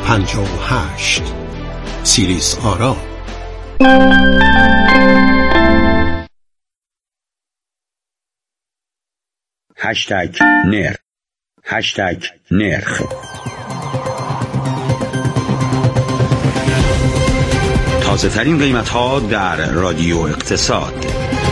58 سیریس آرا. نرخ تازه ترین قیمت ها در رادیو اقتصاد.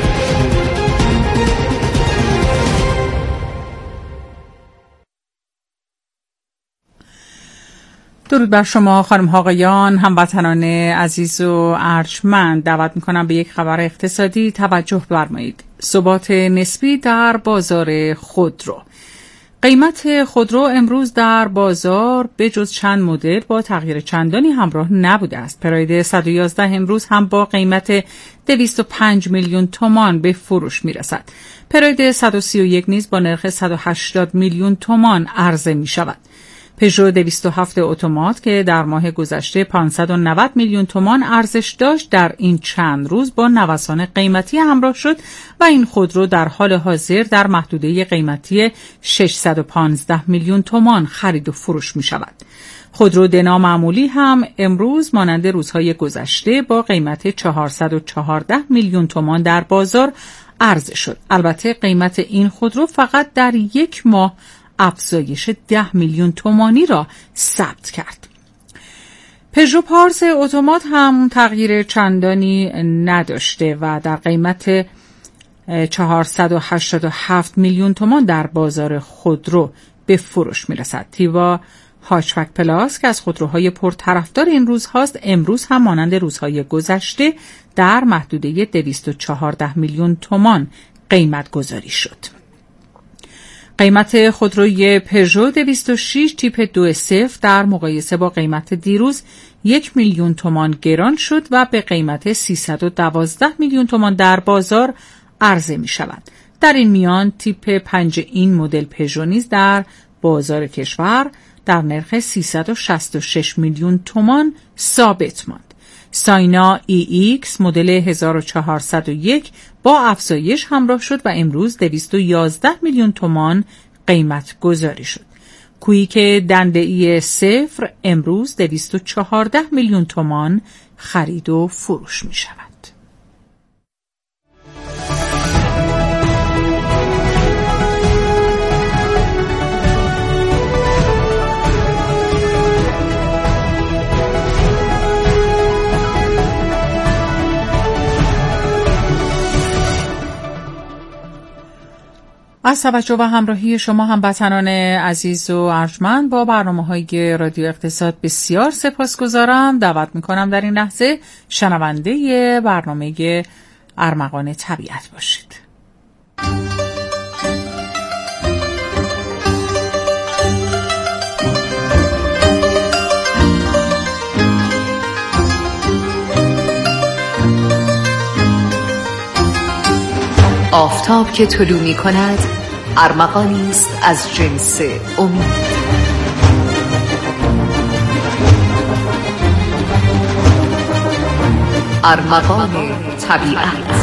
درود بر شما خانم ها آقایان، هموطنان عزیز و ارجمند. دعوت میکنم به یک خبر اقتصادی توجه فرمایید. ثبات نسبی در بازار خودرو. قیمت خودرو امروز در بازار به جز چند مدل با تغییر چندانی همراه نبوده است. پراید 111 امروز هم با قیمت 205 میلیون تومان به فروش میرسد. پراید 131 نیز با نرخ 180 میلیون تومان عرضه می شود. پژو 207 اتومات که در ماه گذشته 590 میلیون تومان ارزش داشت، در این چند روز با نوسان قیمتی همراه شد و این خودرو در حال حاضر در محدوده قیمتی 615 میلیون تومان خرید و فروش می شود. خودرو دنا معمولی هم امروز مانند روزهای گذشته با قیمت 414 میلیون تومان در بازار عرضه شد. البته قیمت این خودرو فقط در یک ماه افزایش 10 میلیون تومانی را ثبت کرد. پژو پارس اتومات هم تغییر چندانی نداشته و در قیمت 487 میلیون تومان در بازار خودرو به فروش میرسد. تیوا هاچبک پلاس که از خودروهای پرطرفدار این روز هاست، امروز هم مانند روزهای گذشته در محدوده 214 میلیون تومان قیمت گذاری شد. قیمت خودروی پژو 206 تیپ 2.0 در مقایسه با قیمت دیروز 1 میلیون تومان گران شد و به قیمت 312 میلیون تومان در بازار عرضه می شود. در این میان تیپ 5 این مدل پژو نیز در بازار کشور در نرخ 366 میلیون تومان ثابت ماند. ساینا EX مدل 1401 با افزایش همراه شد و امروز 211 میلیون تومان قیمت گذاری شد. کویک دنده‌ای 0 امروز 214 میلیون تومان خرید و فروش می شود. از توجه و همراهی شما هموطنان عزیز و ارجمند با برنامه‌های رادیو اقتصاد بسیار سپاسگزارم. دعوت می‌کنم در این لحظه شنونده برنامه ارمغان طبیعت باشید. آفتاب که طلوع می کند ارمغانی است از جنس امید. ارمغان طبیعت.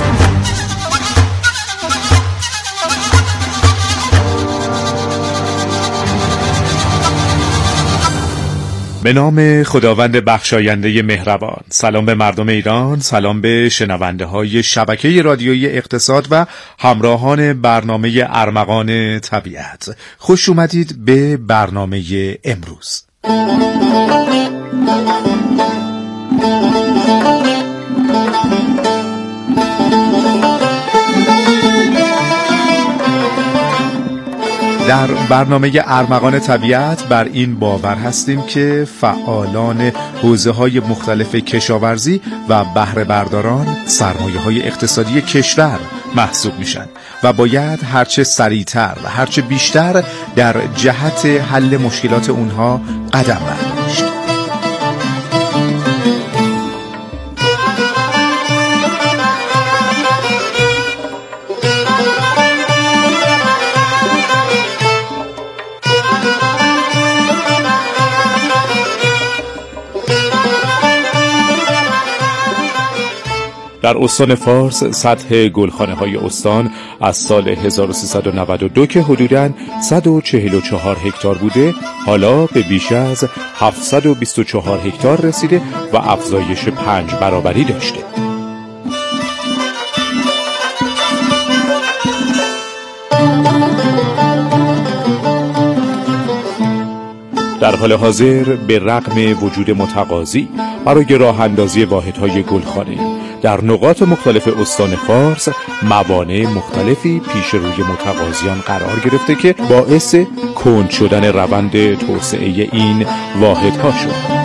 به نام خداوند بخشاینده مهربان. سلام به مردم ایران، سلام به شنونده های شبکه رادیویی اقتصاد و همراهان برنامه ارمغان طبیعت. خوش اومدید به برنامه امروز. در برنامه ارمغان طبیعت بر این باور هستیم که فعالان حوزه‌های مختلف کشاورزی و بهره برداران سرمایه‌های اقتصادی کشور محسوب میشن و باید هرچه سریعتر و هرچه بیشتر در جهت حل مشکلات اونها قدم برداشت. در استان فارس سطح گلخانه‌های استان از سال 1392 که حدوداً 144 هکتار بوده حالا به بیش از 724 هکتار رسیده و افزایش 5 برابری داشته. در حال حاضر به رغم وجود متقاضی برای راه اندازی واحدهای گلخانه‌ای در نقاط مختلف استان فارس موانع مختلفی پیش روی متقاضیان قرار گرفته که باعث کند شدن روند توسعه این واحدها شد.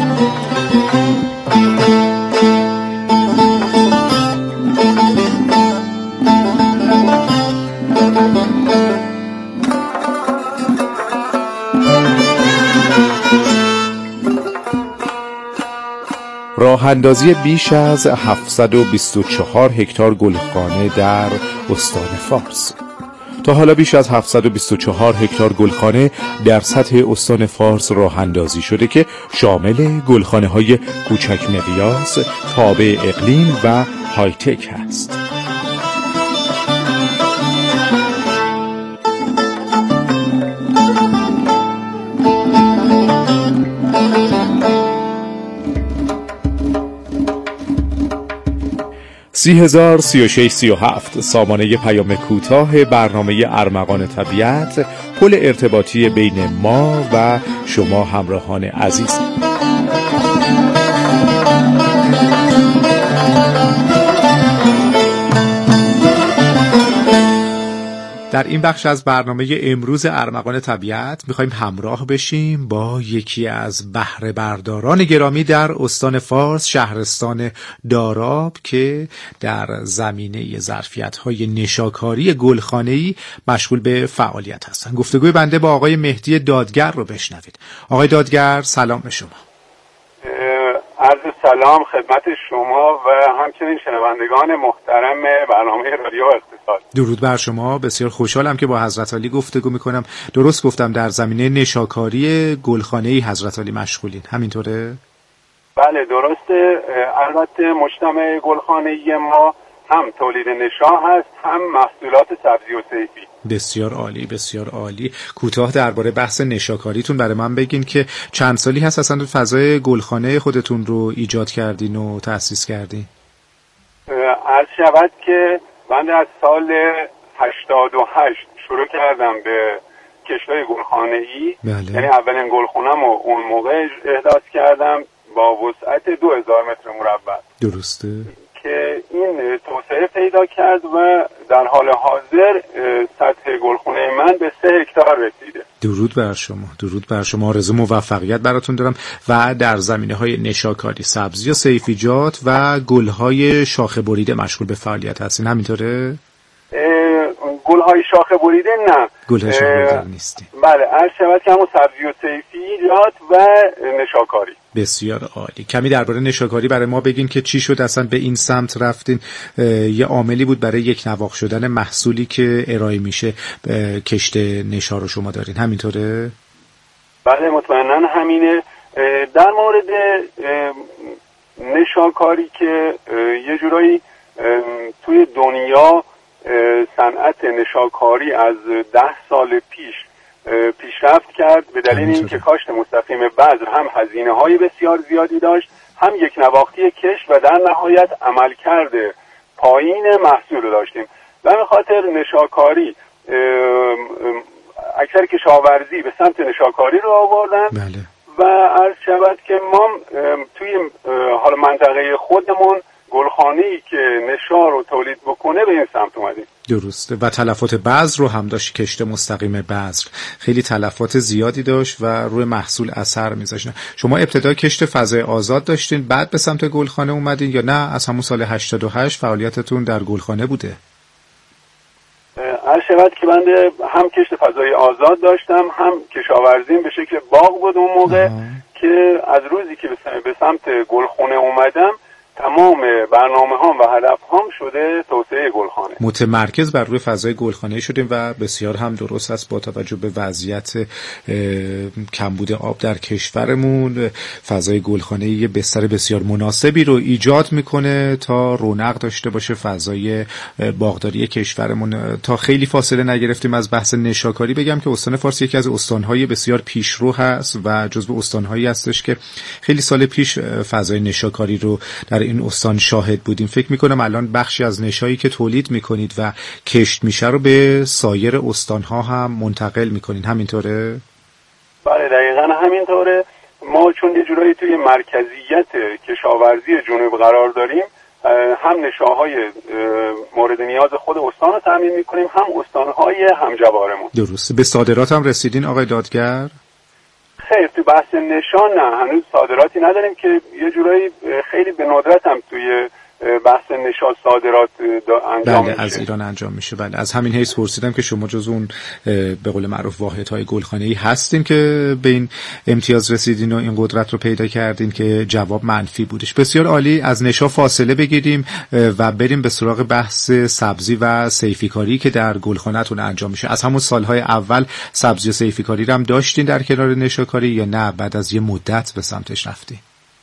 راه اندازی بیش از 724 هکتار گلخانه در استان فارس. تا حالا بیش از 724 هکتار گلخانه در سطح استان فارس راه اندازی شده که شامل گلخانه‌های کوچک مقیاس، تابع اقلیم و های تک است. سی 3637 سامانه پیام کوتاه برنامه ارمغان طبیعت، پل ارتباطی بین ما و شما همراهان عزیز. در این بخش از برنامه امروز ارمغان طبیعت میخوایم همراه بشیم با یکی از بهره برداران گرامی در استان فارس، شهرستان داراب، که در زمینه ظرفیت‌های نشاکاری گلخانه‌ای مشغول به فعالیت هستند. گفتگوی بنده با آقای مهدی دادگر رو بشنوید. آقای دادگر سلام به شما. عرض سلام خدمت شما و همچنین شنوندگان محترم برنامه رادیو اقتصاد. درود بر شما. بسیار خوشحالم که با حضرت علی گفتگو میکنم. درست گفتم در زمینه نشاکاری گلخانه‌ای حضرت علی مشغولین، همینطوره؟ بله درسته. البته مجتمع گلخانه‌ای ما هم تولید نشا هست هم محصولات سبزی و صیفی. بسیار عالی، بسیار عالی. کوتاه درباره بحث نشاکاریتون برای من بگین که چند سالی هست اصلا فضای گلخانه خودتون رو ایجاد کردین و تأسیس کردین؟ عرض شود که من از سال 88 شروع کردم به کشتای گلخانه‌ای. بله. یعنی اولین گلخونه‌مو اون موقع احداث کردم با وسعت 2000 متر مربع. درسته. که این توسعه پیدا کرد و در حال حاضر سطح گلخونه من به 3 هکتار رسیده. درود بر شما، درود بر شما. آرزو موفقیت براتون دارم. و در زمینه‌های نشاکاری، سبزی و صیفیجات و گل‌های شاخه بریده مشغول به فعالیت هستین، همینطوره؟ گل‌های شاخه بریده نه. گل‌های شاخه بریده نیستی. بله، عرض شود که همون سبزی و صیفیجات و نشاکاری. بسیار عالی. کمی درباره نشاکاری برای ما بگین که چی شد اصلا به این سمت رفتین؟ یه عاملی بود برای یک نواخت شدن محصولی که ارائه میشه کشت نشا رو شما دارین، همینطوره؟ بله مطمئنا همینه. در مورد نشاکاری که یه جورایی توی دنیا صنعت نشاکاری از 10 سال پیش پیشرفت کرد به دلیل اینکه کاشت مستقیم بذر هم هزینه‌های بسیار زیادی داشت، هم یک نواختی کشت و در نهایت عملکرد پایین محصول رو داشتیم. و به خاطر نشاکاری اکثر کشاورزی به سمت نشاکاری رو آوردن. بله. و عرض شود که ما توی حال منطقه خودمون گلخانه‌ای که نشا رو تولید بکنه به این سمت اومدیم. درسته. و تلفات بذر رو هم داشت، کشت مستقیم بذر خیلی تلفات زیادی داشت و روی محصول اثر میذاشت. شما ابتدا کشت فضای آزاد داشتین بعد به سمت گلخانه اومدین یا نه از همون سال 88 فعالیتتون در گلخانه بوده؟ عرض شود که بنده هم کشت فضای آزاد داشتم هم کشاورزیم به شکل باغ بود اون موقع که از روزی که به سمت گلخانه اومدم تمام برنامه‌هام و هدف‌هام شده توسعه گلخانه. متمرکز بر روی فضای گلخانه شدیم و بسیار هم درست است با توجه به وضعیت کمبود آب در کشورمون. فضای گلخانه یه بستر بسیار مناسبی رو ایجاد میکنه تا رونق داشته باشه فضای باغداری کشورمون. تا خیلی فاصله نگرفتیم از بحث نشاکاری بگم که استان فارس یکی از استان‌های بسیار پیشرو هست و جزو استان‌هایی هستش که خیلی سال پیش فضای نشاکاری رو در این استان شاهد بودیم. فکر میکنم الان بخشی از نشایی که تولید میکنید و کشت میشه رو به سایر استان‌ها هم منتقل میکنین، همینطوره؟ بله دقیقاً همینطوره. ما چون یه جورایی توی مرکزیت کشاورزی جنوب قرار داریم، هم نشاهای مورد نیاز خود استان رو تامین میکنیم، هم استان‌های همجوارمون. درسته. به صادرات هم رسیدین آقای دادگر؟ خیر، تو بحث نشان نه، هنوز صادراتی نداریم که یه جورایی خیلی به ندرت هم توی بحث نشان صادرات انجام میشه. از ایران انجام میشه. بله، از همین حیث پرسیدم که شما جز اون به قول معروف واحدهای گلخانه‌ای هستین که به این امتیاز رسیدین و این قدرت رو پیدا کردین که جواب منفی بودش. بسیار عالی. از نشا فاصله بگیریم و بریم به سراغ بحث سبزی و صیفی‌کاری که در گلخانه‌تون انجام میشه. از همون سالهای اول سبزی و صیفی‌کاری رو هم داشتین در کنار نشاکاری یا نه بعد از یه مدت به سمتش رفتین؟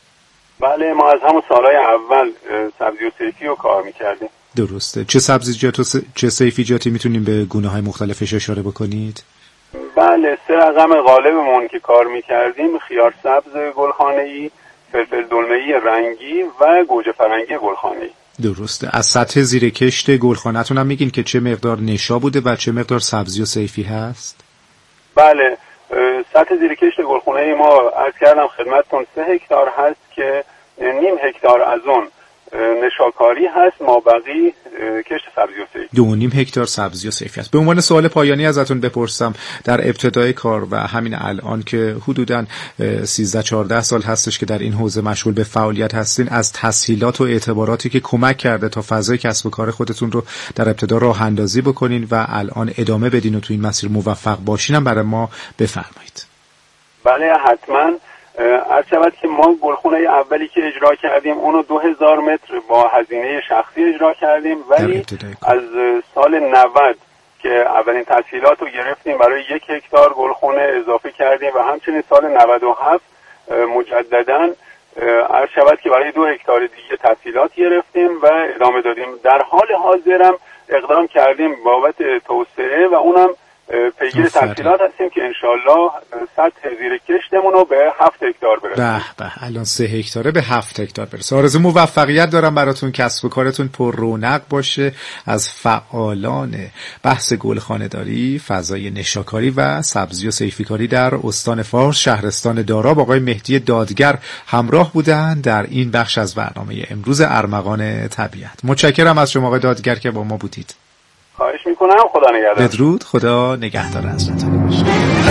بله، ما از همون سالهای اول سبزی و صیفی رو کار میکردیم. درسته. چه سبزیجات و چه صیفیجاتی میتونیم به گونه‌های مختلفش اشاره بکنید؟ بله، 3 رقم غالبمون که کار میکردیم: خیار سبز گلخانه‌ای، فلفل دلمه‌ای رنگی و گوجه فرنگی گلخانه‌ای. درسته. از سطح زیر کشت گلخانه‌تون هم میگین که چه مقدار نشا بوده و چه مقدار سبزی و صیفی هست؟ بله، سطح زیر کشت گلخانه‌ای ما عرض کردم خدمتتون 3 هکتار هست که نیم هکتار از اون نشاکاری هست، ما بقی کشت سبزی و صیفی. 2.5 هکتار سبزی و صیفی است. به عنوان سوال پایانی ازتون بپرسم، در ابتدای کار و همین الان که حدوداً 13-14 سال هستش که در این حوزه مشغول به فعالیت هستین، از تسهیلات و اعتباراتی که کمک کرده تا فضای کسب و کار خودتون رو در ابتدا راه اندازی بکنین و الان ادامه بدین و تو این مسیر موفق باشین هم برای ما بفرمایید. بله حتماً. عرض شود که ما گلخونه اولی که اجرا کردیم اونو 2000 متر با هزینه شخصی اجرا کردیم، ولی از سال 90 که اولین تسهیلات رو گرفتیم برای 1 هکتار گلخونه اضافه کردیم و همچنین سال 97 مجدداً عرض شود که برای 2 هکتار دیگه تسهیلات گرفتیم و ادامه دادیم. در حال حاضرم اقدام کردیم بابت توسعه و اونم پیگیر تسهیلات هستیم که انشالله سطح زیر کشتمون رو به 7 هکتار برسیم. به الان 3 هکتاره به 7 هکتار برسه. آرزو موفقیت دارم براتون، کسب و کارتون پر رونق باشه. از فعالان بحث گلخانه داری، فضای نشاکاری و سبزی و صیفی‌کاری در استان فارس شهرستان داراب آقای مهدی دادگر همراه بودن در این بخش از برنامه امروز ارمغان طبیعت. متشکرم از شما آقای دادگر که با ما بودید. خواهش میکنم. خدا نگهدار. بدرود. خدا نگهدار حضرتان باشه.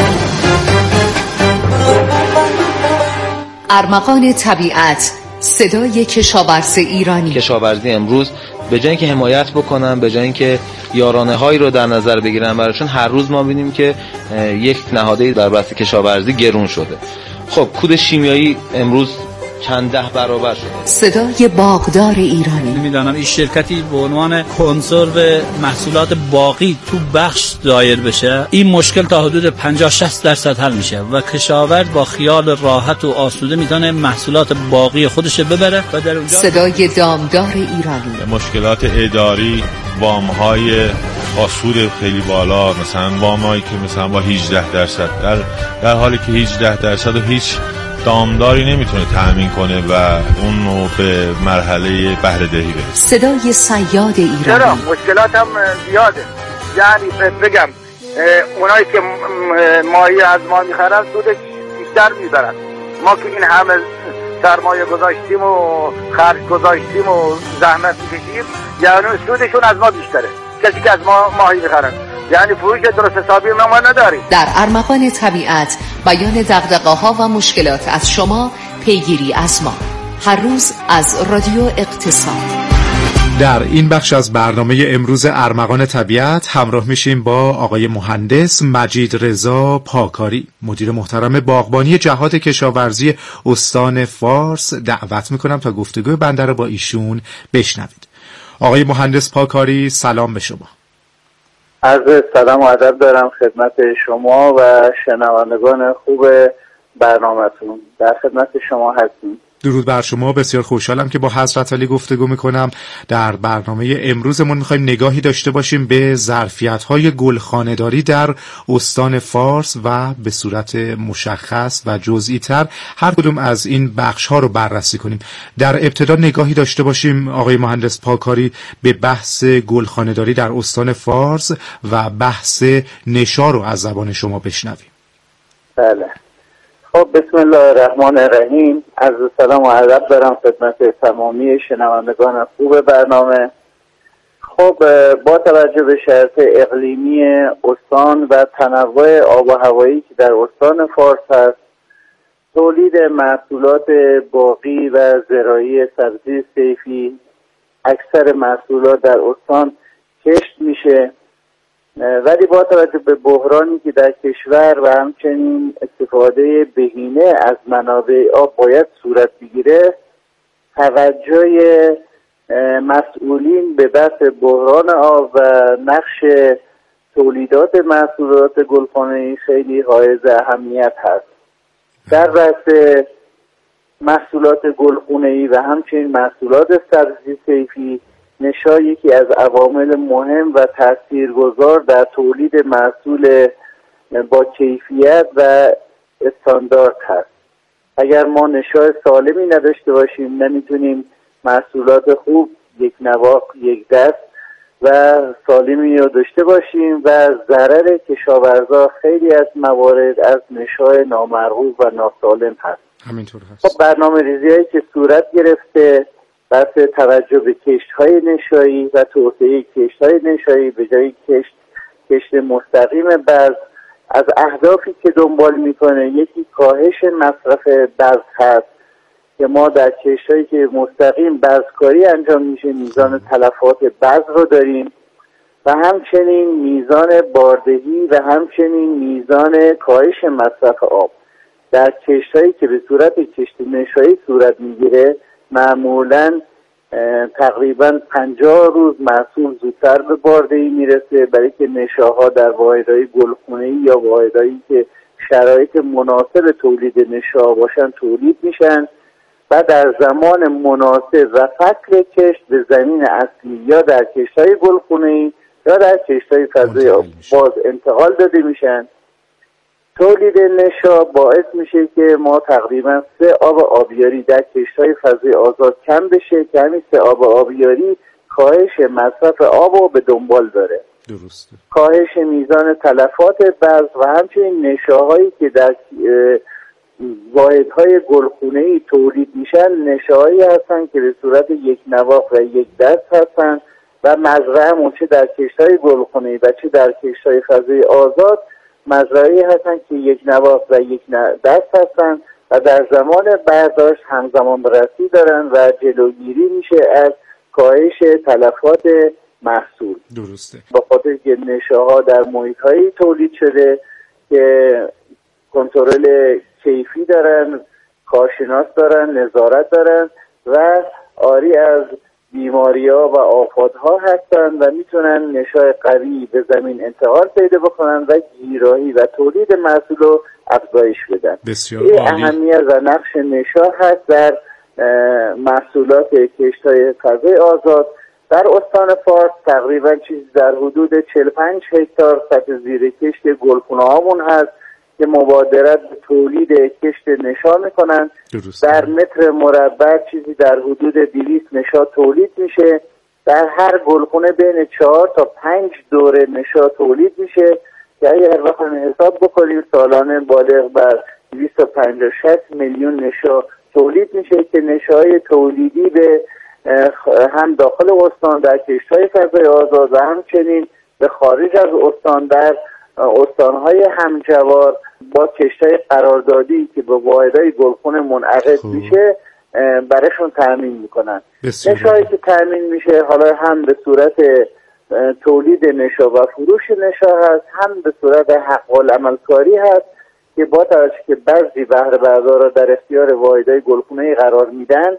ارمغان طبیعت، صدای کشاورز ایرانی. کشاورزی امروز به جای اینکه حمایت بکنن، به جای اینکه یارانه هایی رو در نظر بگیرن براشون، هر روز ما ببینیم که یک نهاده در بحث کشاورزی گرون شده. خب کود شیمیایی امروز چند ده برابر شده. صدای باغدار ایرانی. میدانم این شرکتی به عنوان کنسرو محصولات باغی تو بخش دایر بشه، این مشکل تا حدود 50-60% حل میشه و کشاورز با خیال راحت و آسوده میتونه محصولات باغی خودش ببره و در اونجا. صدای دامدار ایرانی. مشکلات اداری، وام‌های با سود خیلی بالا، مثلا وام‌هایی که مثلا با 18% در حالی که 18% و هیچ دامداری نمیتونه تأمین کنه و اون رو به مرحله بهره دهی برسه. صدای صیاد ایرانی. چرا مشکلات هم زیاده، یعنی بگم اونایی که ماهی از ما میخرن سودش بیشتر میبرن. ما که این همه سرمایه گذاشتیم و خرج گذاشتیم و زحمت میکشیم، یعنی سودشون از ما بیشتره. کسی که از ما ماهی میخرن، یعنی فروش درست حسابی ما نداریم. در ارمغان طبیعت بیان دغدغه‌ها و مشکلات از شما، پیگیری از ما. هر روز از رادیو اقتصاد. در این بخش از برنامه امروز ارمغان طبیعت همراه میشیم با آقای مهندس مجید رضا پاکاری، مدیر محترم باغبانی جهاد کشاورزی استان فارس. دعوت میکنم تا گفتگوی بنده رو با ایشون بشنوید. آقای مهندس پاکاری، سلام به شما. عرض سلام و ادب دارم خدمت شما و شنوندگان خوب برنامه‌تون. در خدمت شما هستیم. درود بر شما. بسیار خوشحالم که با حضرت علی گفتگو میکنم. در برنامه امروزمون میخوایم نگاهی داشته باشیم به ظرفیت‌های گلخانه‌داری در استان فارس و به صورت مشخص و جزئی تر هر کدوم از این بخش‌ها رو بررسی کنیم. در ابتدا نگاهی داشته باشیم آقای مهندس پاکاری به بحث گلخانه‌داری در استان فارس و بحث نشا رو از زبان شما بشنویم. بله. خب بسم الله الرحمن الرحیم. عرض سلام و ادب دارم خدمت تمامی شنوندگان خوب برنامه. خب با توجه به شرایط اقلیمی استان و تنوع آب و هوایی که در استان فارس هست، تولید محصولات باغی و زراعی سبزی صیفی، اکثر محصولات در استان کشت میشه، ولی با توجه به بحرانی که در کشور و همچنین استفاده بهینه از منابع آب باید صورت بگیره، توجه مسئولین به بحث بحران آب و نقش تولیدات محصولات گلخانه‌ای خیلی حائز اهمیت هست. در بحث محصولات گلخانه‌ای و همچنین محصولات سبزی صیفی، نشا یکی از عوامل مهم و تاثیرگذار در تولید محصول با کیفیت و استاندارد هست. اگر ما نشا سالمی نداشته باشیم، نمیتونیم محصولات خوب، یک نواخت، یک دست و سالمی رو داشته باشیم و ضرر کشاورزا خیلی از موارد از نشای نامرغوب و ناسالم هست. همینطور هست. خب برنامه ریزی‌هایی که صورت گرفته بحث توجه به کشت‌های نشایی و توسعه کشت‌های نشایی به جای کشت مستقیم بذر، از اهدافی که دنبال میکنه یکی کاهش مصرف بذر هست که ما در کشت‌هایی که مستقیم بذرکاری انجام میشه میزان تلفات بذر رو داریم و همچنین میزان باردهی و همچنین میزان کاهش مصرف آب. در کشت‌هایی که به صورت کشت نشایی صورت میگیره معمولاً تقریباً 50 روز محصول زودتر به باردهی میرسه، برای که نشاها در واحدهای گلخانه‌ای یا واحدهایی که شرایط مناسب تولید نشا باشن تولید میشن و در زمان مناسب و فصل کشت به زمین اصلی یا در کشت‌های گلخانه‌ای یا در کشت‌های فضای باز انتقال داده میشن. تولید نشا باعث میشه که ما تقریبا 3 آب آبیاری در کشت‌های فضای آزاد کم بشه که همین 3 آب آبیاری کاهش مصرف آب رو به دنبال داره. درسته. کاهش میزان تلفات بذر و همچنین نشاهایی که در واحدهای گلخانه‌ای تولید میشن نشاهایی هستن که به صورت یک نواخت و یک دست هستن و مزرعه چه در کشت‌های گلخانه‌ای و چه در کشت‌های فضای آزاد مزرعه‌ای هستن که یک نواخت و یک دست هستن و در زمان برداشت همزمان بررسی دارن و جلوگیری میشه از کاهش تلفات محصول. درسته. با خاطر که نشاها در محیط‌هایی تولید شده که کنترل کیفی دارن، کارشناس دارن، نظارت دارن و آری از بیماری‌ها و آفات‌ها هستن و میتونن نشای قوی به زمین انتقال پیدا بکنن و گیرایی و تولید محصول رو افزایش بدن. بسیار این عالی. اهمیت و نقش نشا هست در محصولات کشت‌های فضای آزاد. در استان فارس تقریبا چیزی در حدود 45 هکتار سطح زیر کشت گلخانه‌هامون هست که مبادرت به تولید کشت نشا میکنن. در متر مربع چیزی در حدود 200 نشا تولید میشه. در هر گلخانه بین 4 تا 5 دوره نشا تولید میشه که اگر بخوایم حساب بکنیم سالانه بالغ بر 250 میلیون نشا تولید میشه که نشای تولیدی به هم داخل استان در کشت‌های فضای آزاد و همچنین به خارج از استان در استان‌های همجوار با کشت‌های قراردادی که به واحدهای گلخانه منعقد میشه براشون تأمین میکنن. نشایی که تأمین میشه حالا هم به صورت تولید نشا و فروش نشا هست، هم به صورت حق العمل کاری هست که با توجه که بعضی بهره بردارا در اختیار واحدهای گلخونه‌ای قرار میدن،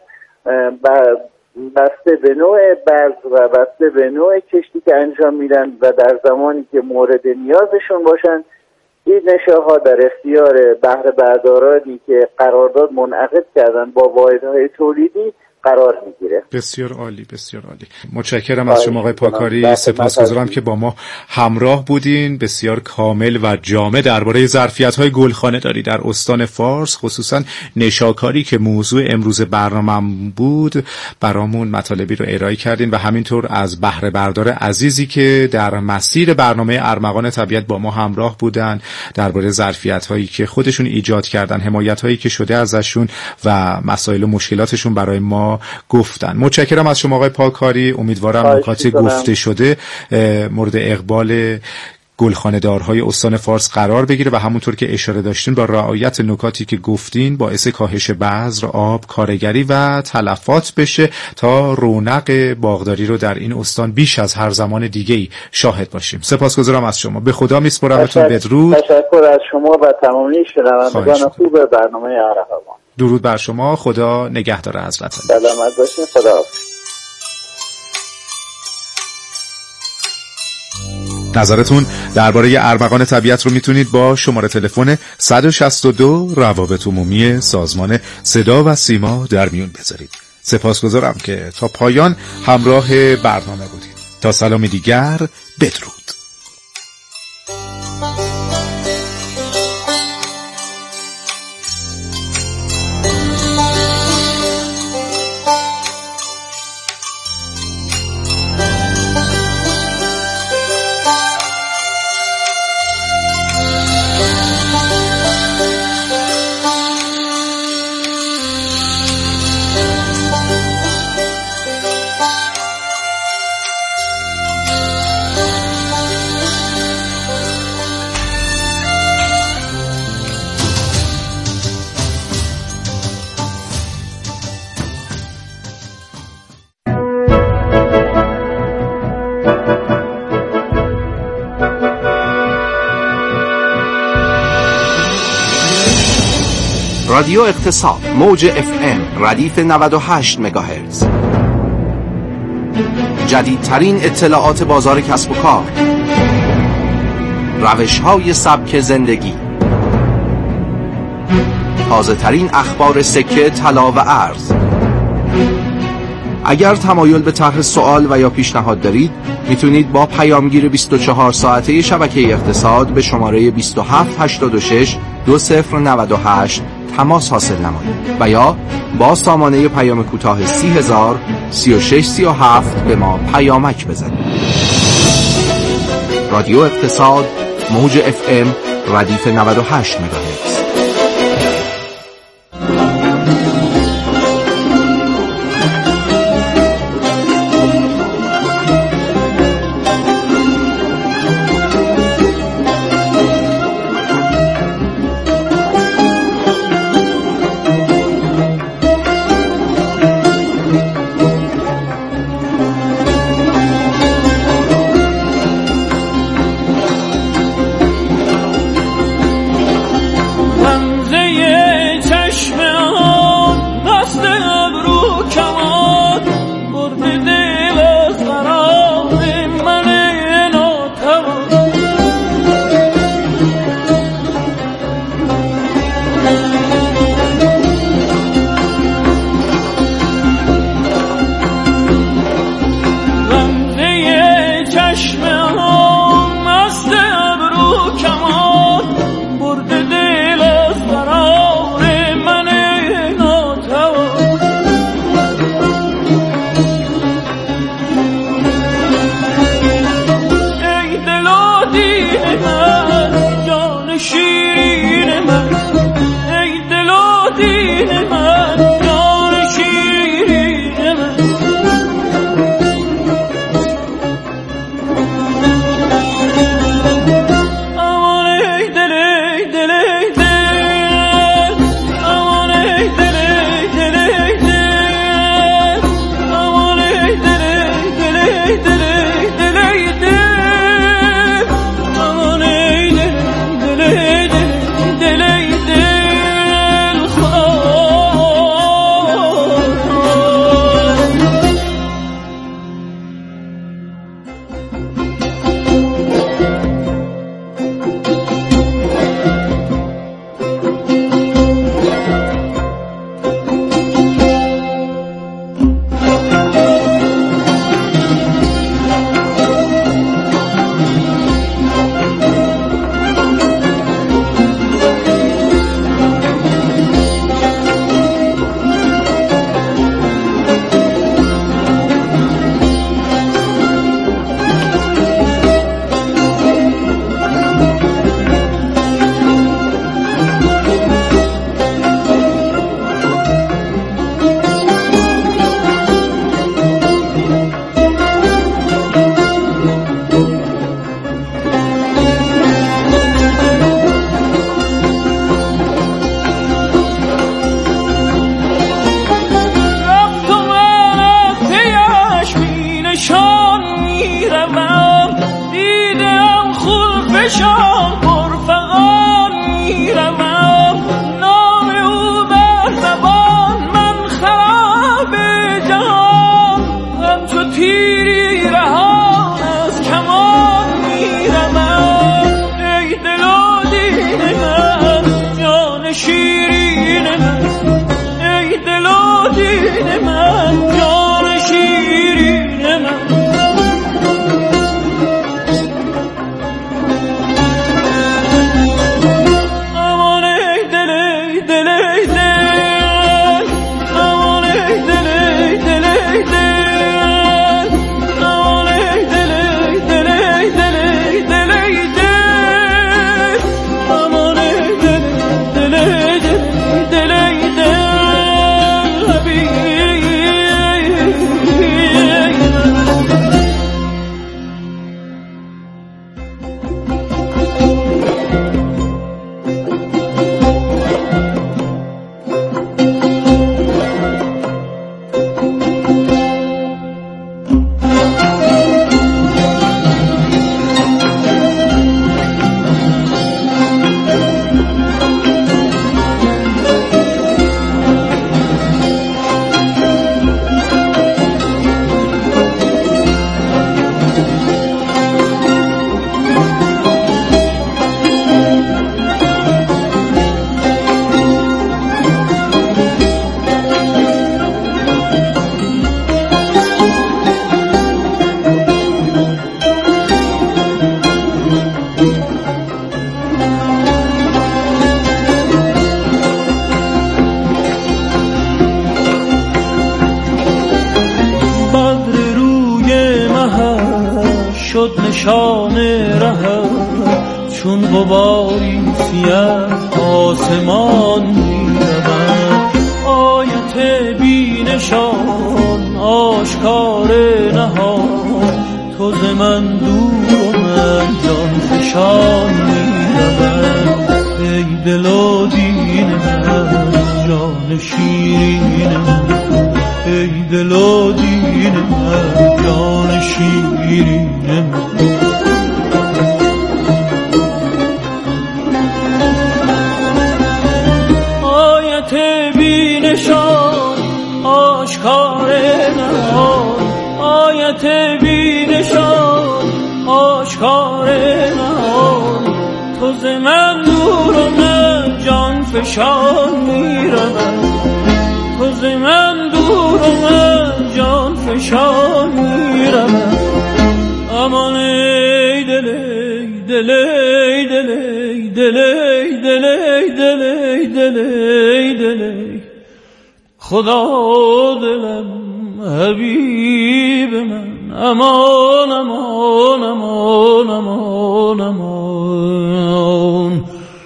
بسته به نوع بذر و بسته به نوع کشتی که انجام میدن و در زمانی که مورد نیازشون باشن، این نشاها در اختیار بهره بردارانی که قرارداد منعقد کردن با واحدهای تولیدی قرار میگیره. بسیار عالی، بسیار عالی. متشکرم از شما آقای پاکاری، سپاسگزارم که با ما همراه بودین. بسیار کامل و جامع درباره ظرفیت‌های گلخانه داری در استان فارس، خصوصا نشاکاری که موضوع امروز برنامه بود، برامون مطالبی رو ارائه کردین و همینطور از بهره بردار عزیزی که در مسیر برنامه ارمغان طبیعت با ما همراه بودن درباره ظرفیت‌هایی که خودشون ایجاد کردن، حمایت‌هایی که شده ازشون و مسائل و مشکلاتشون برای ما گفتن. متشکرم از شما آقای پاکاری. امیدوارم نکات گفته شده مورد اقبال گلخانه‌دارهای استان فارس قرار بگیره و همونطور که اشاره داشتین با رعایت نکاتی که گفتین باعث کاهش بذر، آب، کارگری و تلفات بشه تا رونق باغداری رو در این استان بیش از هر زمان دیگه‌ای شاهد باشیم. سپاسگزارم از شما. به خدا میسپارمتون. بدرود. تشکر از شما و تمامی شنوندگان خوب برنامه ارمغان. درود بر شما. خدا نگهدار حضرتان. سلامت باشین. خداحافظ. نظرتون درباره ارمغان طبیعت رو میتونید با شماره تلفن 162 روابط عمومی سازمان صدا و سیما در میون بذارید. سپاسگزارم که تا پایان همراه برنامه بودید. تا سلامی دیگر، بدرود. رادیو اقتصاد، موج FM ردیف 98 مگاهرتز. جدیدترین اطلاعات بازار کسب و کار، روش‌های سبک زندگی، تازه‌ترین اخبار سکه، طلا و ارز. اگر تمایل به طرح سوال و یا پیشنهاد دارید، میتونید با پیامگیر 24 ساعته شبکه اقتصاد به شماره 2786 2098 تماس حاصل نمایید و یا با سامانه پیام کوتاه 30000 3637 به ما پیامک بزنید. رادیو اقتصاد، موج FM ردیف 98 مگاهرتز. نشان ره چون غباری سیه آسمان می‌رود، آیت بی نشان آشکار نهان، تو ز من دور و من جان فشان می‌رود. ای دل و دین من جان شیرین من، ای دل و دین من جان شیرین من. آیت بی نشان آشکار نهان، آیت بی نشان آشکار نهان، تو ز من دور و من جان فشان می‌رود، تو ز من دور و من جان فشان می‌رود. امان ای دل ای دل ای دل ای دل ای دل ای دل ای دل ای دل ای خدا دلم حبیب من. امان امان امان امان امان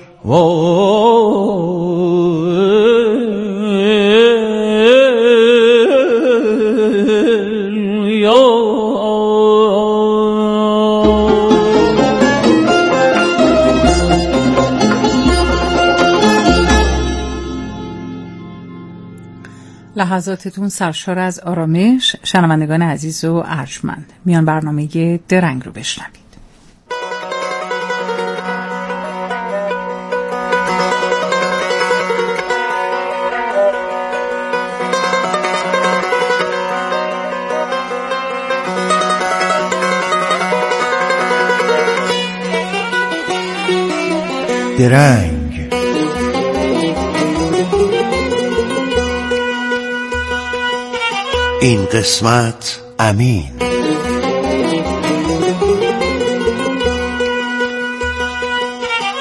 لحظاتتون سرشار از آرامش. شنوندگان عزیز و ارجمند، میان برنامه درنگ رو بشنوید. درنگ. این قسمت امین.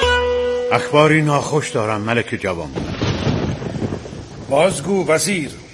اخباری ناخوش دارم ملک جوان. بازگو وزیر،